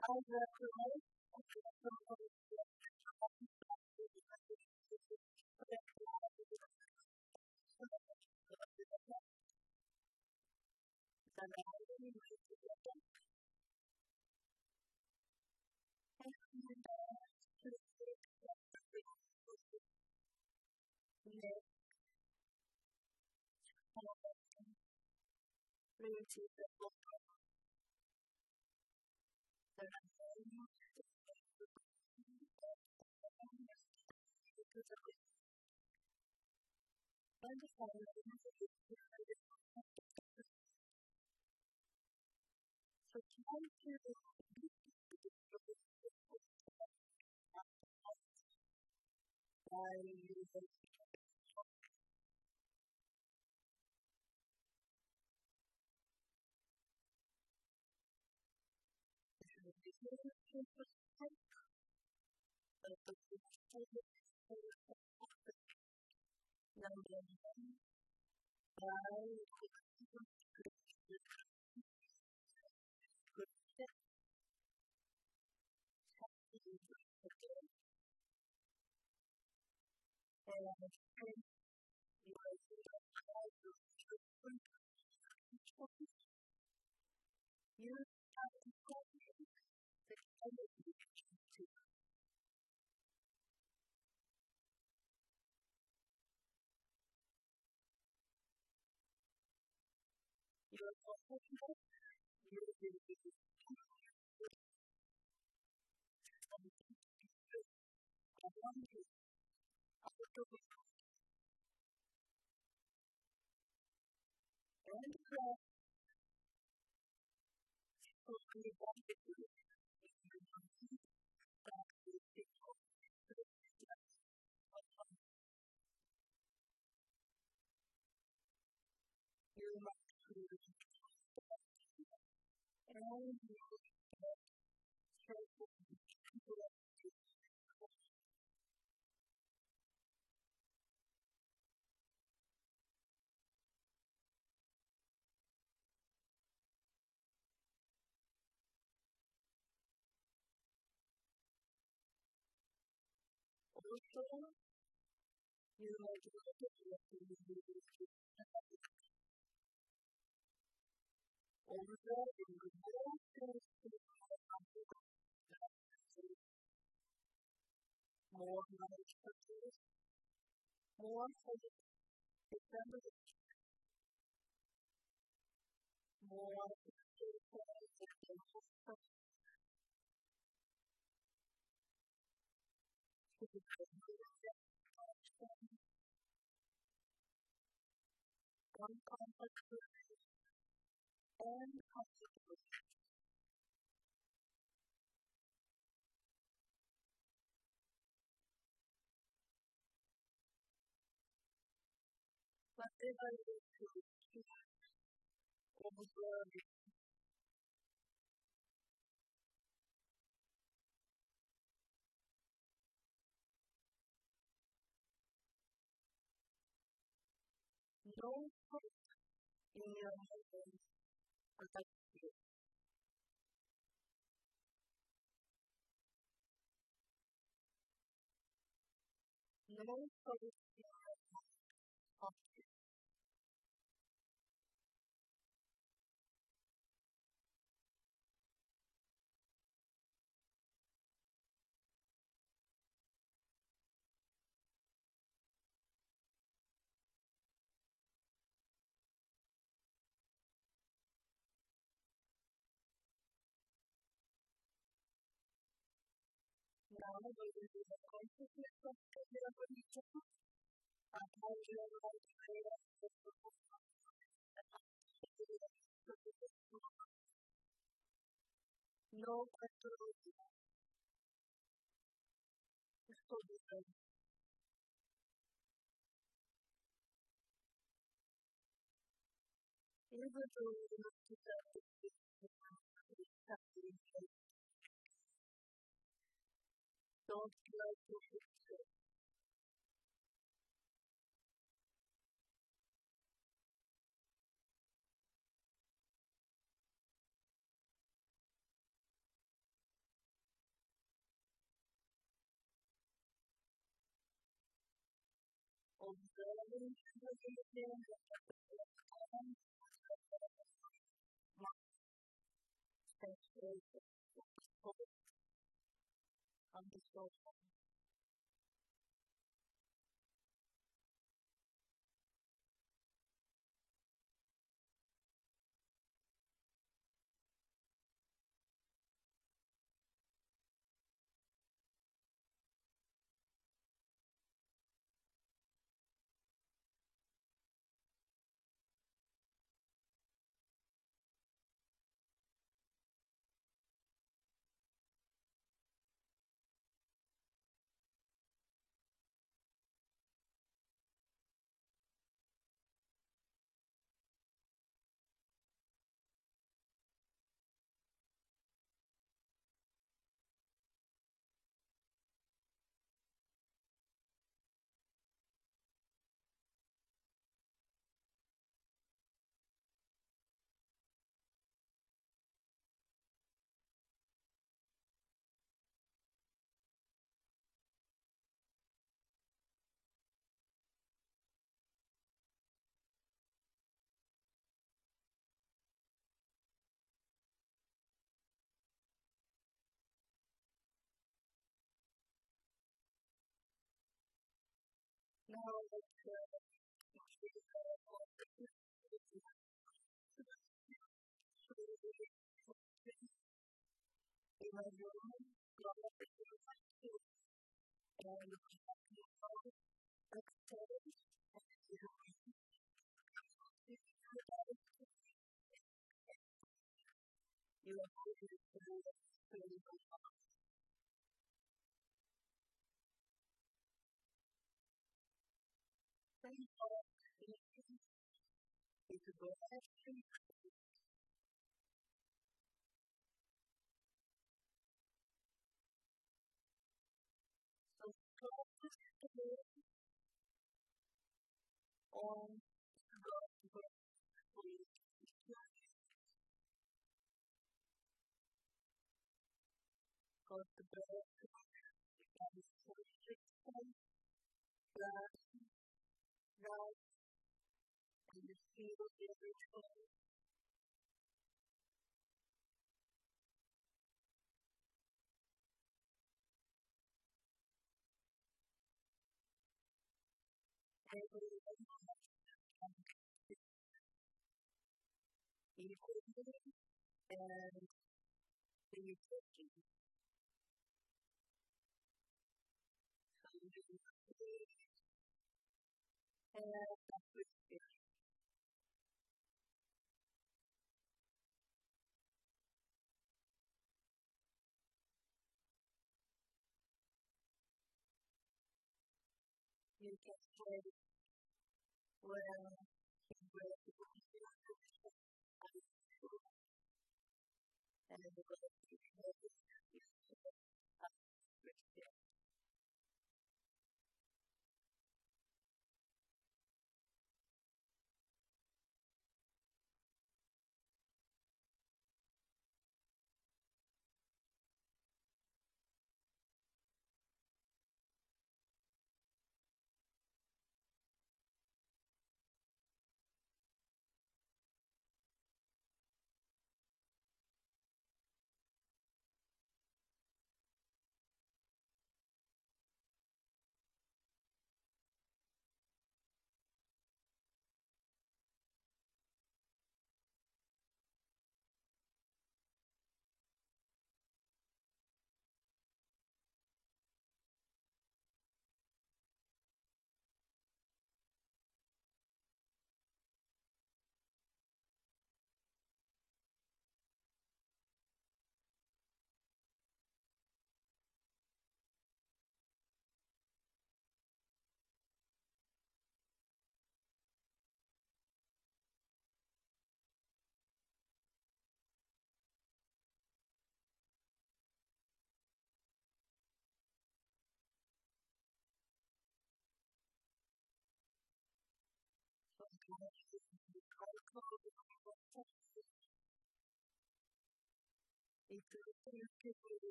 I recommend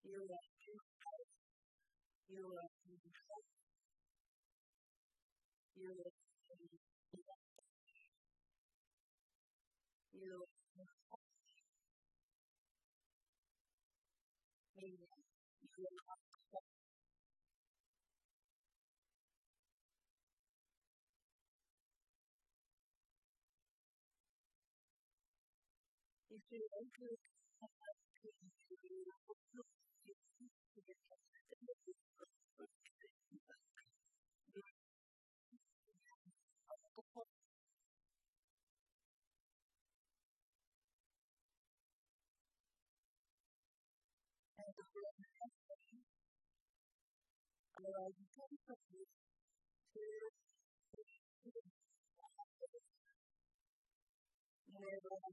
You are you are you are you are if you want to never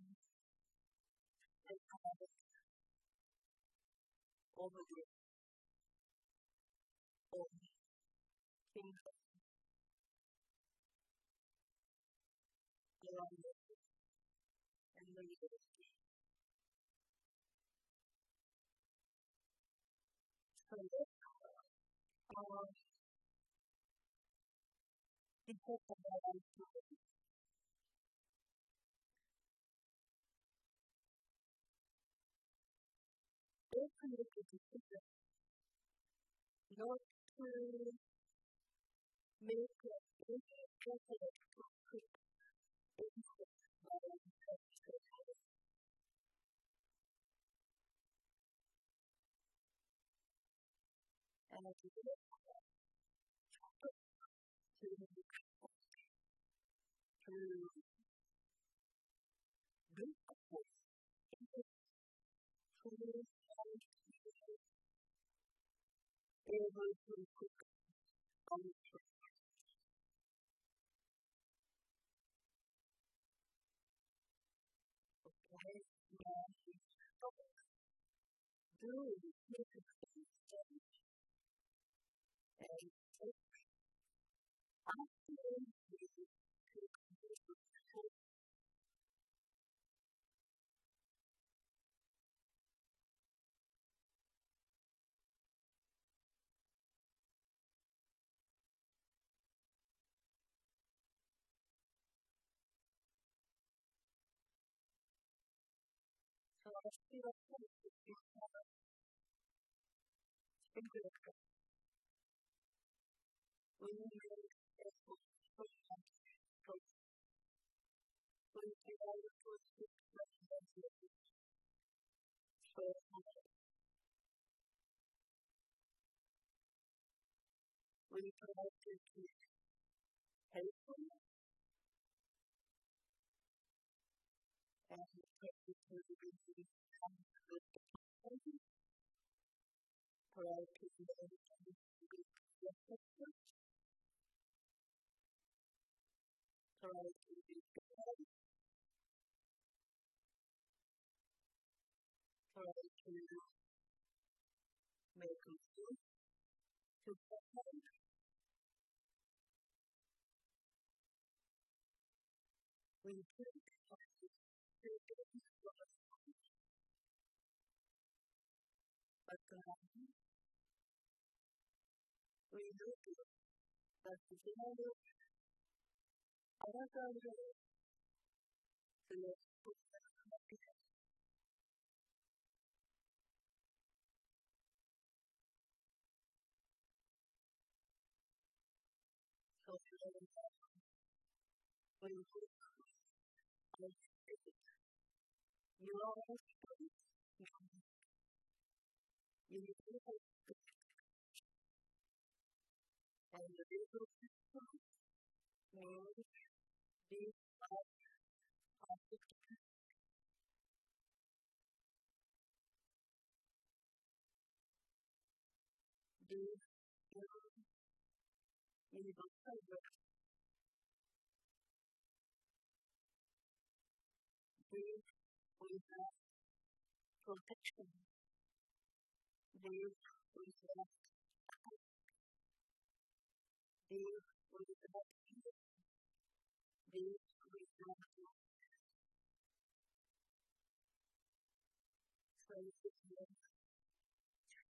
over the old things around it and leave it. So because of that they create a decision not to make any effort to quick input and to do to able to quick do make a and after so I feel like when you make effort when you try to put it so when you try to keep helpful and try to be try to be respectful, try to be try to make a food to someone, we think but we do that the scenario other than to put social when you put you are you need to and the people means these are these universal these with protection, these with these with these with self-defense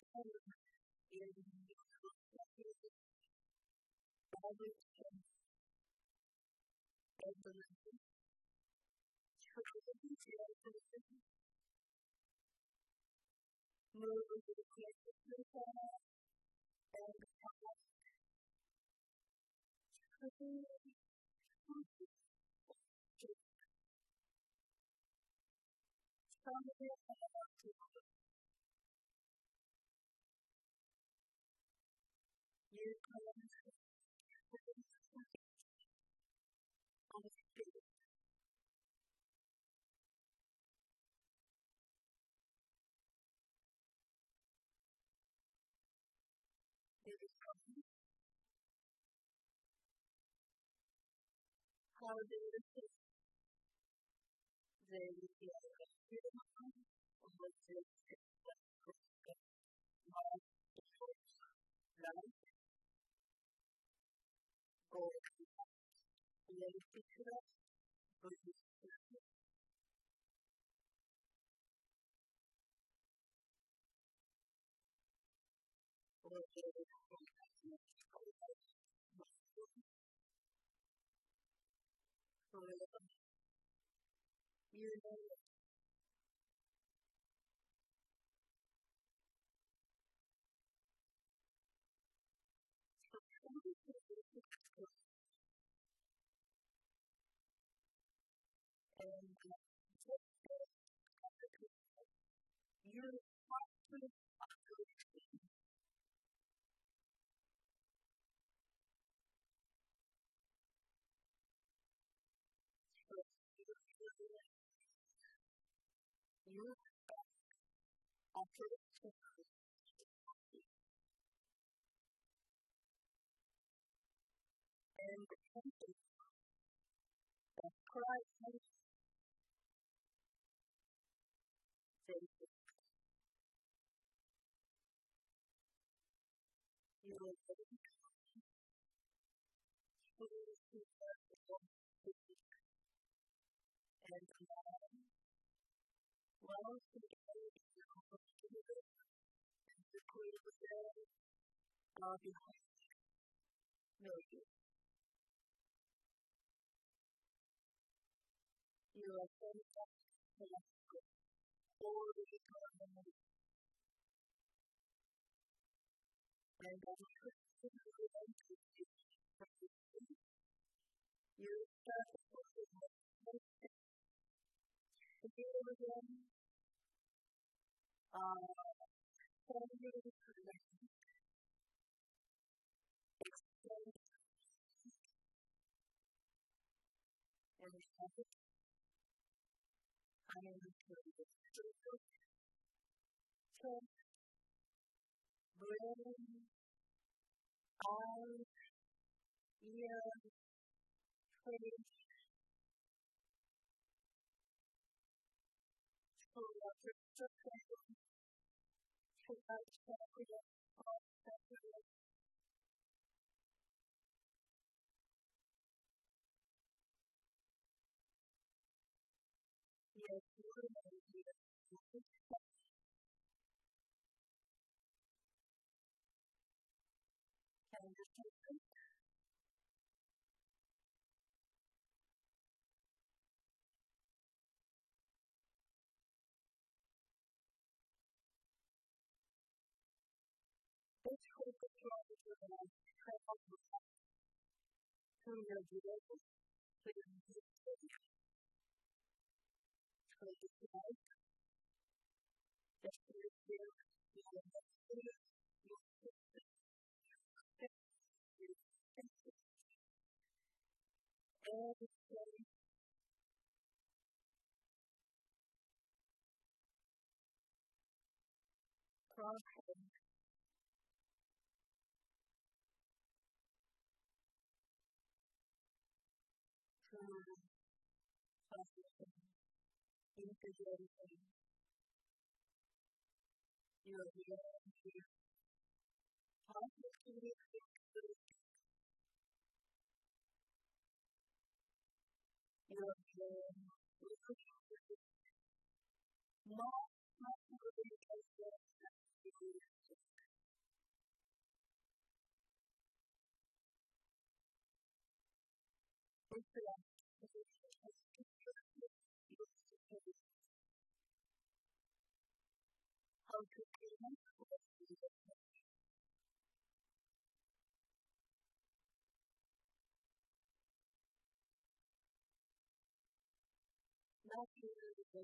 Matthew was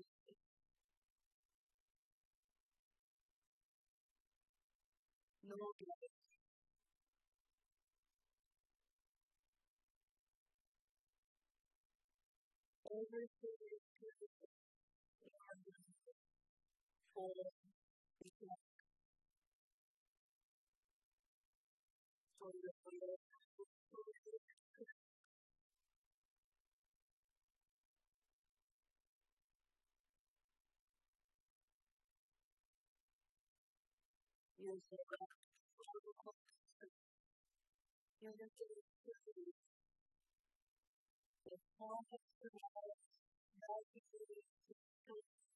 no good. Everything is good for because for the use of you have to the form of the navigate to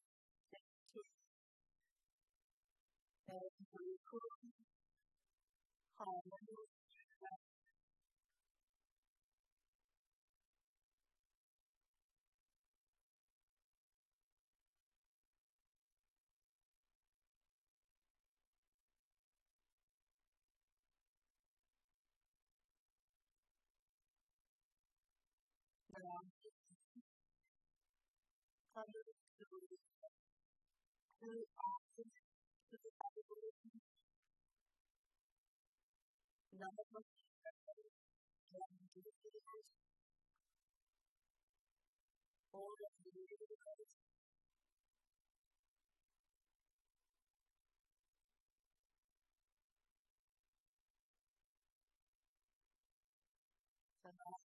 and recruit harmony now coming to access to the none of us can do this all of the universe and all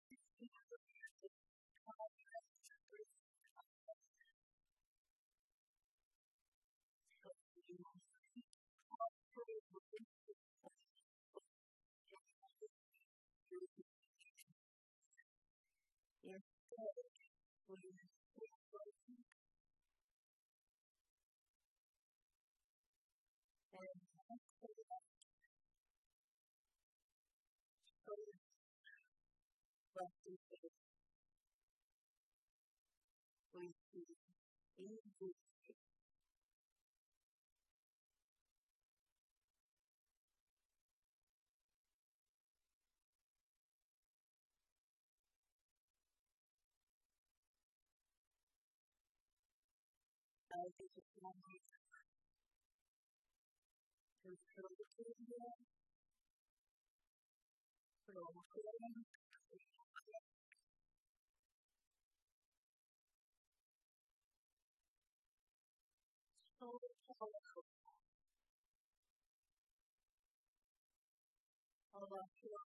instead we and so what we see in this this is one to show the video from home so powerful of our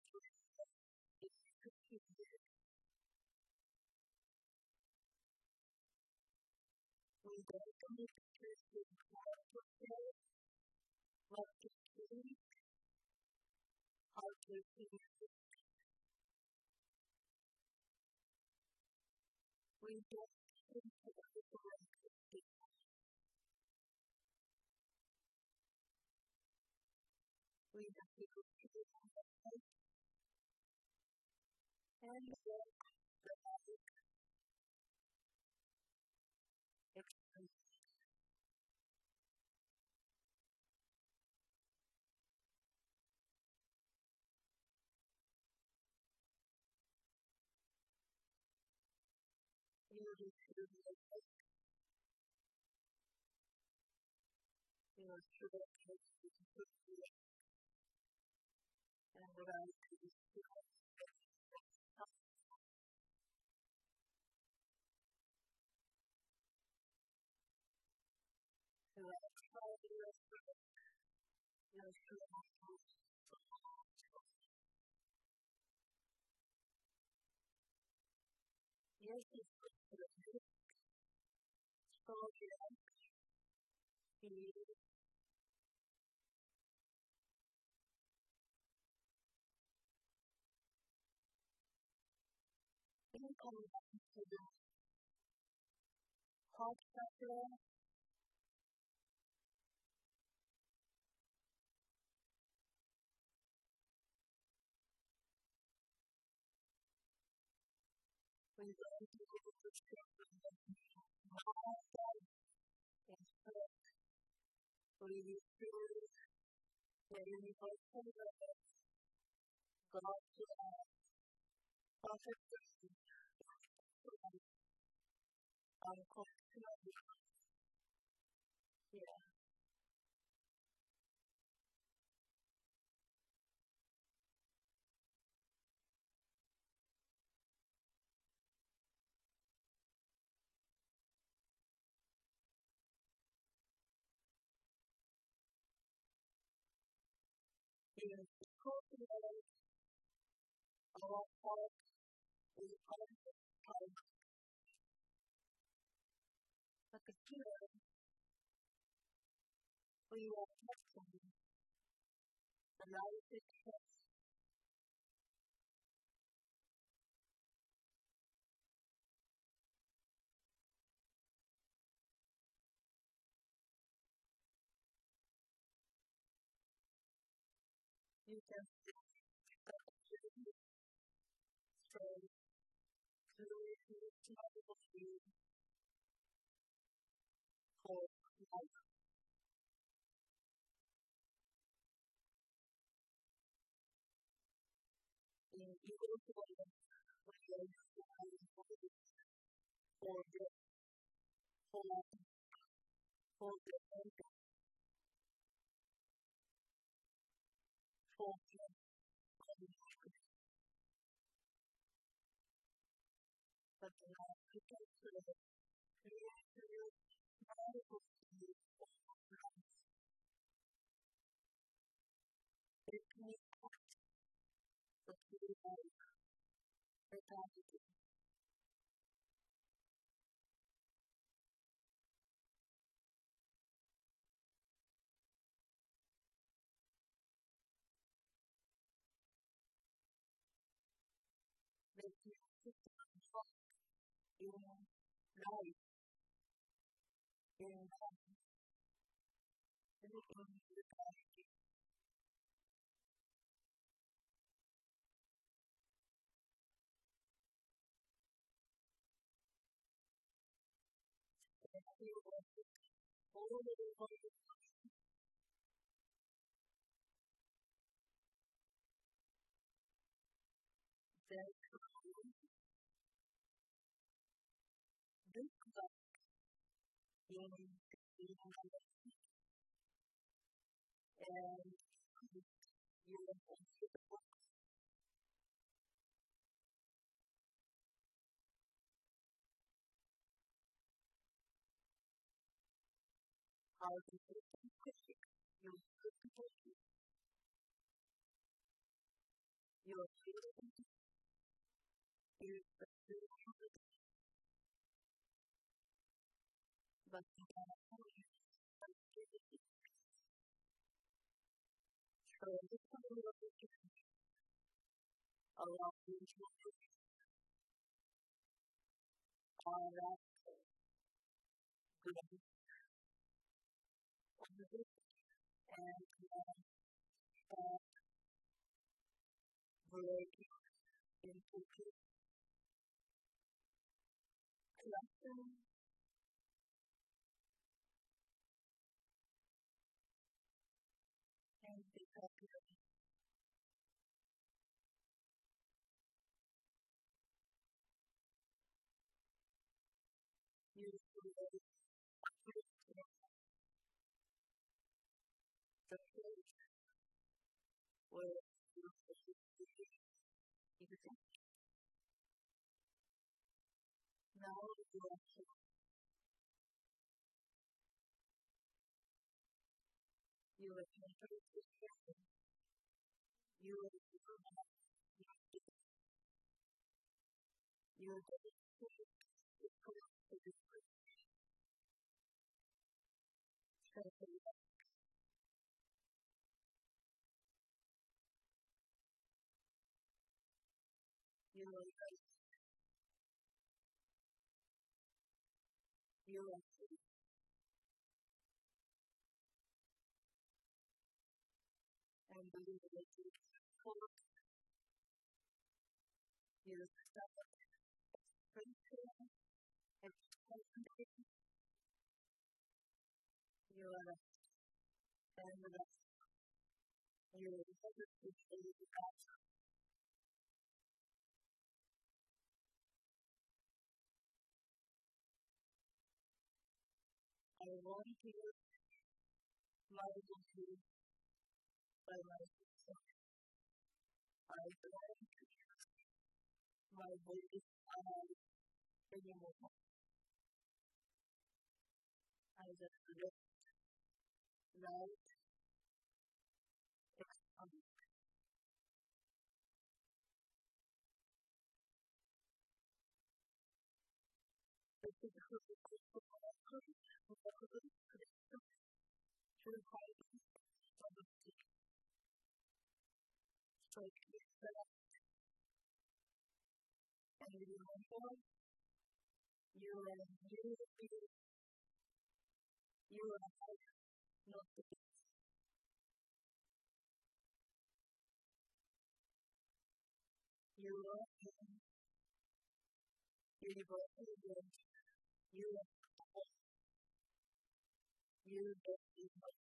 we don't need to see what to see, how to see. We don't think about the we have to go to the and the experience you to sure and what I to try to yes, it's so the income to the hot factor we going to go to ship and stuff we feel the universal God to perfect Yeah. In cultivate our heart with positive thoughts, but the fear we will testing allow it to trust you can straight through multiple views for life. In evil way, we for the for the for but now we can create multiple views it can the people the that you in life in everything you feel all the way that look like in and you how to you you you but so this allow you to all that good and break into collection and because you create the place where you can now you are you you you and believe that you you and you are and you I volunteered my duty by myself. I volunteered my body anymore. I just left right external. It is a to fight poverty, strike that, and remember you are you are not the you are universal. You are you don't